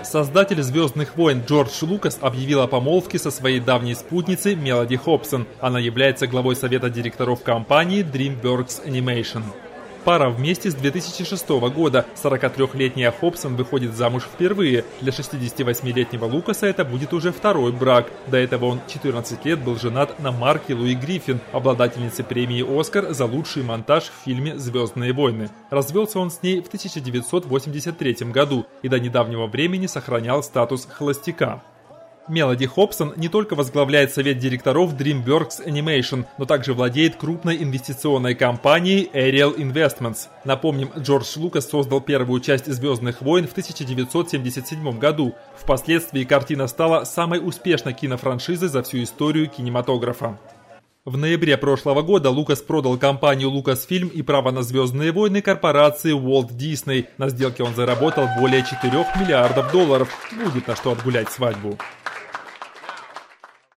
Создатель «Звездных войн» Джордж Лукас объявил о помолвке со своей давней спутницей Мелоди Хобсон. Она является главой совета директоров компании DreamWorks Animation. Пара вместе с 2006 года. 43-летняя Хобсон выходит замуж впервые. Для 68-летнего Лукаса это будет уже второй брак. До этого он 14 лет был женат на Марке Луи Гриффин, обладательнице премии «Оскар» за лучший монтаж в фильме «Звездные войны». Развелся он с ней в 1983 году и до недавнего времени сохранял статус холостяка. Мелоди Хобсон не только возглавляет совет директоров DreamWorks Animation, но также владеет крупной инвестиционной компанией Ariel Investments. Напомним, Джордж Лукас создал первую часть «Звездных войн» в 1977 году. Впоследствии картина стала самой успешной кинофраншизой за всю историю кинематографа. В ноябре прошлого года Лукас продал компанию Lucasfilm и право на «Звездные войны» корпорации Walt Disney. На сделке он заработал более $4 миллиардов. Будет на что отгулять свадьбу.